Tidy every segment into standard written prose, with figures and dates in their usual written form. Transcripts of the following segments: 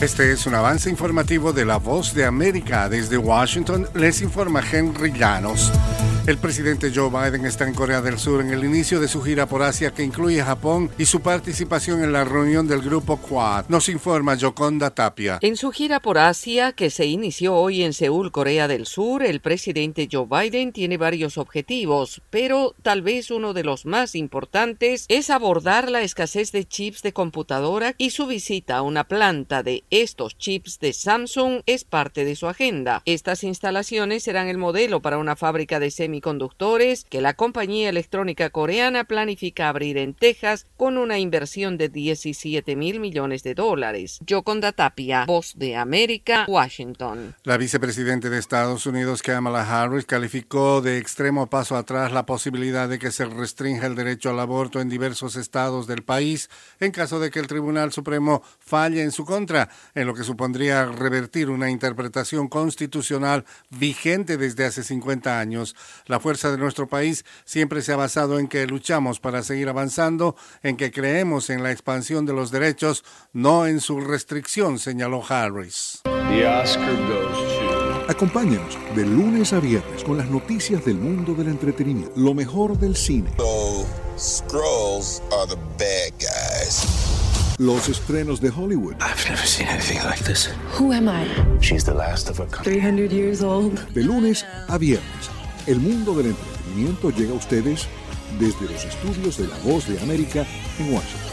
Este es un avance informativo de La Voz de América. Desde Washington les informa Henry Llanos. El presidente Joe Biden está en Corea del Sur en el inicio de su gira por Asia que incluye Japón y su participación en la reunión del grupo Quad. Nos informa Yoconda Tapia. En su gira por Asia, que se inició hoy en Seúl, Corea del Sur, el presidente Joe Biden tiene varios objetivos, pero tal vez uno de los más importantes es abordar la escasez de chips de computadora y su visita a una planta de estos chips de Samsung es parte de su agenda. Estas instalaciones serán el modelo para una fábrica de semiconductores que la compañía electrónica coreana planifica abrir en Texas con una inversión de $17,000 millones. Yoconda Tapia, Voz de América, Washington. La vicepresidenta de Estados Unidos, Kamala Harris, calificó de extremo paso atrás la posibilidad de que se restrinja el derecho al aborto en diversos estados del país en caso de que el Tribunal Supremo falle en su contra, en lo que supondría revertir una interpretación constitucional vigente desde hace 50 años. La fuerza de nuestro país siempre se ha basado en que luchamos para seguir avanzando, en que creemos en la expansión de los derechos, no en su restricción, señaló Harris. The Oscar goes to... Acompáñanos de lunes a viernes con las noticias del mundo del entretenimiento, lo mejor del cine. So, Skrulls are the bad guys. Los estrenos de Hollywood. I've never seen anything like this. Who am I? She's the last of her kind. 300 years old. De lunes a viernes, el mundo del entretenimiento llega a ustedes desde los estudios de La Voz de América en Washington.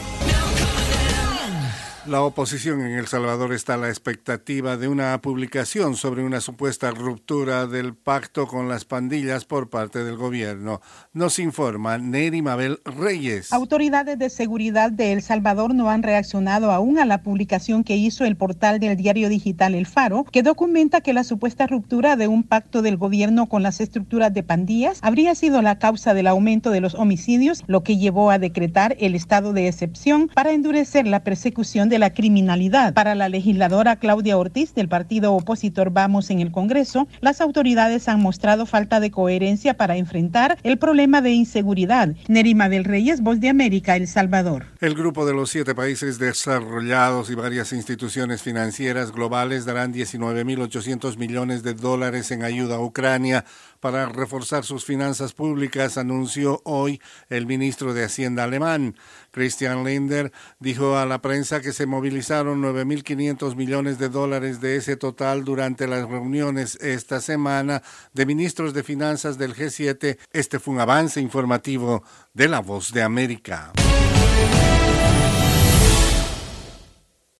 La oposición en El Salvador está a la expectativa de una publicación sobre una supuesta ruptura del pacto con las pandillas por parte del gobierno. Nos informa Neri Mabel Reyes. Autoridades de seguridad de El Salvador no han reaccionado aún a la publicación que hizo el portal del diario digital El Faro, que documenta que la supuesta ruptura de un pacto del gobierno con las estructuras de pandillas habría sido la causa del aumento de los homicidios, lo que llevó a decretar el estado de excepción para endurecer la persecución de la criminalidad. Para la legisladora Claudia Ortiz del partido opositor Vamos en el Congreso, las autoridades han mostrado falta de coherencia para enfrentar el problema de inseguridad. Nerima del Reyes, Voz de América, El Salvador. El grupo de los 7 países desarrollados y varias instituciones financieras globales darán $19,800 millones en ayuda a Ucrania para reforzar sus finanzas públicas, anunció hoy el ministro de Hacienda alemán. Christian Lindner dijo a la prensa que se movilizaron $9,500 millones de ese total durante las reuniones esta semana de ministros de finanzas del G7. Este fue un avance informativo de La Voz de América.